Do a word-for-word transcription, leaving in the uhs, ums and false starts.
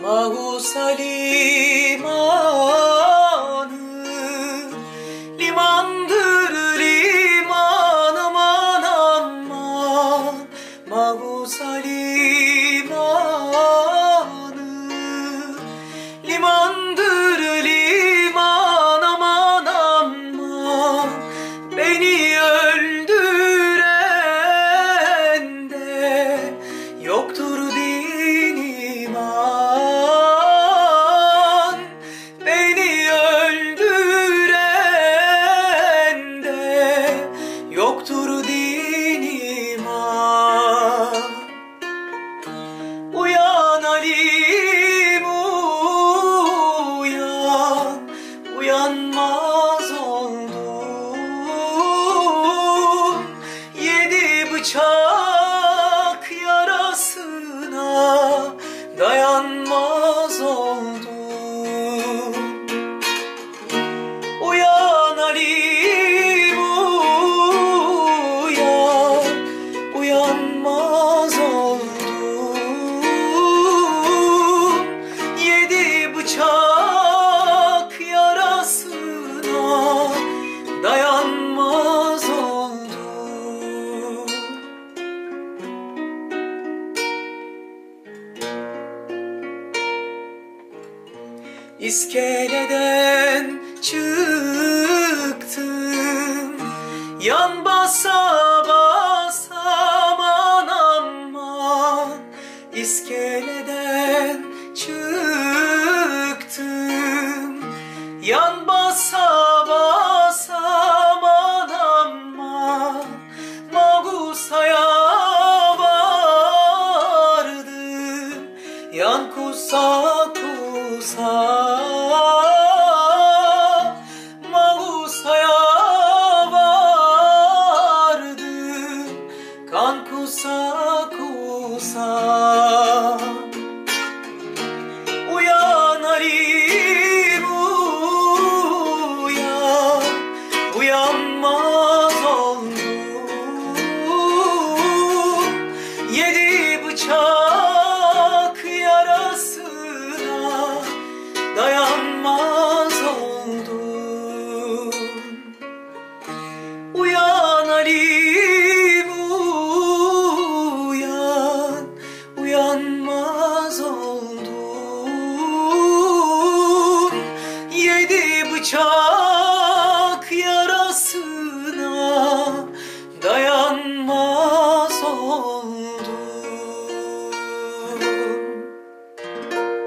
Magusa limanı, limandır liman, aman aman. Magusa limanı, limandır liman, aman aman. Beni öldüren de yoktur din iman. Beni öldüren de yoktur din iman. Uyan Halim uyan, uyanmaz oldum. Yedi bıçak yarasına dayanmaz oldum. Uyan Halim uyan, uyanmaz oldum. Yedi bıçak yarasına dayanmaz oldum. İskeleden çıktım, yan basa basa, aman aman. İskeleden çıktım, yan basa basa, aman aman. Magusa'ya vardım, yan kusa kusa. Magusa'ya vardım, kan kusa kusa.